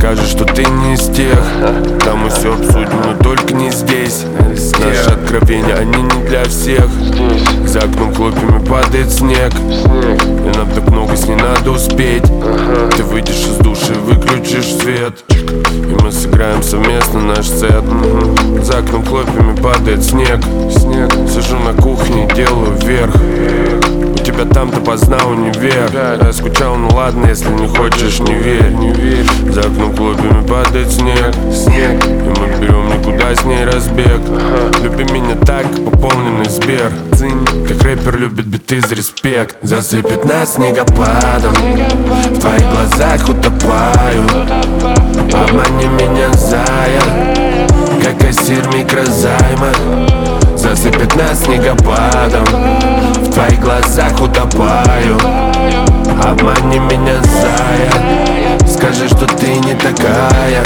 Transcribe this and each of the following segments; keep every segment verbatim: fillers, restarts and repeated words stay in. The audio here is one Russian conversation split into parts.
Скажешь, что ты не из тех, там мы все обсудим, но только не здесь. Наши откровения, они не для всех. За окном хлопьями падает снег, и нам так много с ней надо успеть. Ты выйдешь из души, выключишь свет, и мы сыграем совместно наш сет. За окном хлопьями падает снег, снег. Сижу на кухне и делаю вверх. У тебя там-то поздна универ. Я скучал, ну ладно, если не хочешь, не верь, не верь. За окном хлопьями падает снег, снег. И мы берем никуда с ней разбег. Люби меня так, как пополненный Сбер. Как рэпер любит биты за респект. Засыпет нас снегопадом, в твоих глазах утопаю. Обмани меня, зая, как кассир микрозайма. Засыпет нас снегопадом, в твоих глазах утопаю. Обмани меня, зая, скажи, что ты не такая.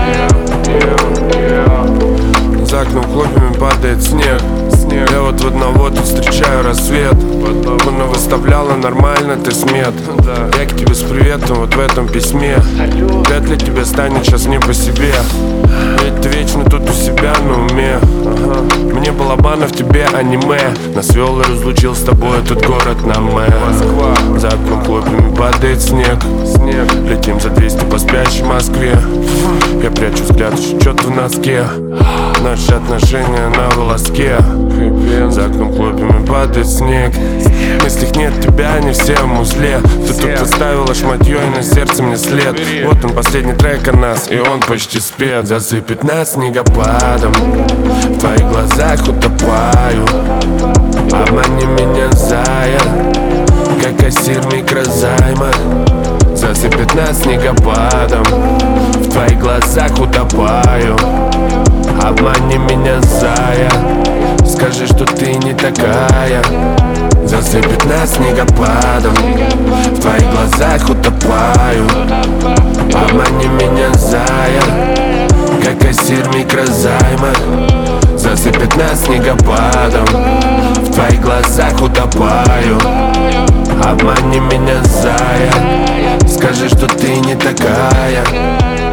За окном хлопьями падает снег, снег. Я вот в одного тут встречаю рассвет. Она выставляла нормально, ты смет. Я к тебе с приветом вот в этом письме. Вряд ли тебе станет сейчас не по себе, ведь ты вечно тут у себя на уме. Мне балабана в тебе аниме. Нас вел и разлучил с тобой этот город на мэ. Москва. За окном хлопьями падает снег, снег. Летим за двести по спящей Москве. Я прячу взгляд, что-то в носке. Наши отношения на волоске. За окном хлопьями падает снег. В мыслях нет тебя, не все в узле. Ты тут оставила шматьё, и на сердце мне след. Вот он, последний трек о нас, и он почти спет. Засыпет нас снегопадом, в твоих глазах утопаю. Обмани меня, зая, как кассир микрозайма. Засыпет нас снегопадом, в твоих глазах утопаю. Обмани меня, зая, скажи, что ты не такая. Засыпет нас снегопадом, в твоих глазах утопаю. Обмани меня, зая, как кассир микрозайма. Засыпет нас снегопадом, в твоих глазах утопаю. Обмани меня, зая, скажи, что ты не такая.